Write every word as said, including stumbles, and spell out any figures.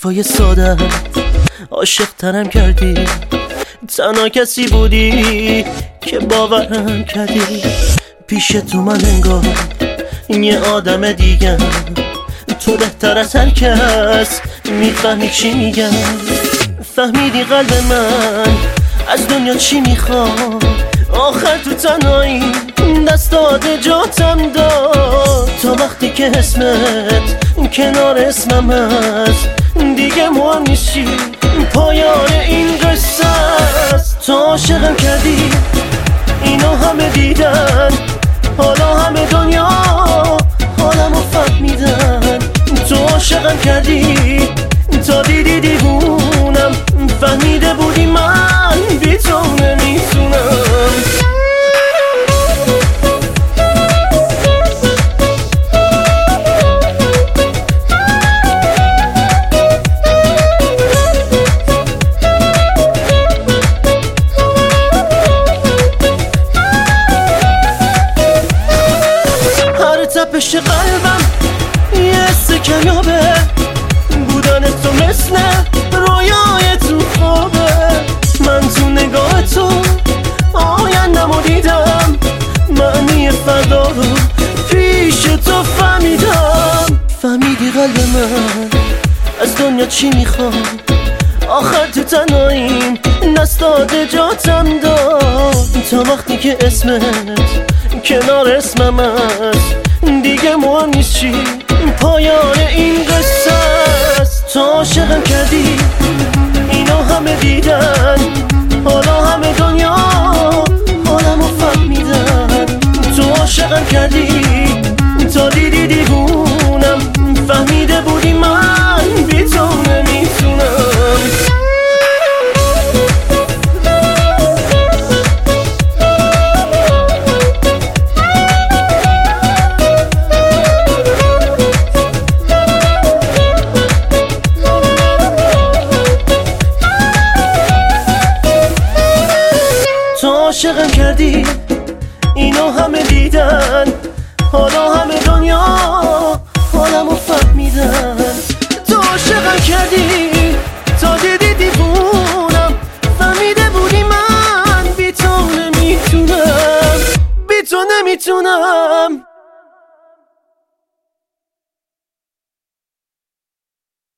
حرفای ساده عاشق ترم کردی، تنها کسی بودی که باورم کردی. پیش تو من انگار یه آدم دیگم، تو بهتر از هر کس میفهمی چی میگم. فهمیدی قلب من از دنیا چی میخواد، آخر تو تنهایی دست داده جاتم داد. تا وقتی که اسمت کنار اسمم هست دیگه مهم نیستی، پایان این قصه است. تو عاشقم کردی اینو همه دیدن، حالا همه دنیا حالمو فهمیدن. تو عاشقم کردی تا دیدی دیوونم، فهمیده بودی من بی تو نمیتونم. تپش قلبم یه سکمیابه، بودن تو مثل رویای تو خوابه. من تو نگاه تو آیندمو دیدم، معنی فردا رو پیش تو فهمیدم. فهمیدی قلب من از دنیا چی میخواد، آخر تو تنهاییم دست داده جاتم داد. تا وقتی که اسمت کنار اسمم هست دیگه مهم نیست چی، پایان این قصه است. تو عاشقم کردی اینو همه دیدن، حالا همه دنیا حالمو فهمیدن. تو عاشقم کردی